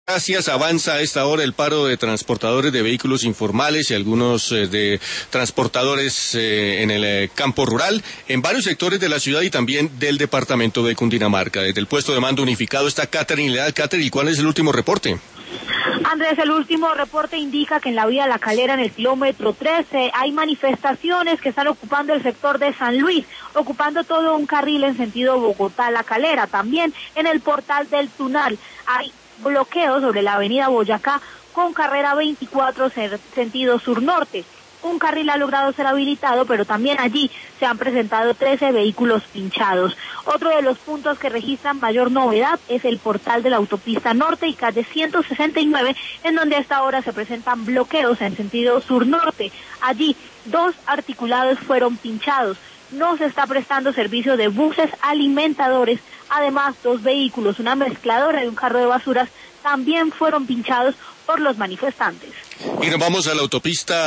Gracias. Avanza a esta hora el paro de transportadores de vehículos informales y algunos de transportadores en el campo rural, en varios sectores de la ciudad y también del departamento de Cundinamarca. Desde el puesto de mando unificado está Catherine Leal. Catherine, ¿cuál es el último reporte? Andrés, el último reporte indica que en la vía La Calera, en el kilómetro 13, hay manifestaciones que están ocupando el sector de San Luis, ocupando todo un carril en sentido Bogotá-La Calera. También en el portal del Tunal hay bloqueos sobre la avenida Boyacá con carrera 24 sentido sur-norte. Un carril ha logrado ser habilitado, pero también allí se han presentado 13 vehículos pinchados. Otro de los puntos que registran mayor novedad es el portal de la autopista norte y calle 169, en donde a esta hora se presentan bloqueos en sentido sur-norte. Allí 2 articulados fueron pinchados. No se está prestando servicio de buses alimentadores. Además, 2 vehículos, una mezcladora y un carro de basuras, también fueron pinchados por los manifestantes. Y nos vamos a la autopista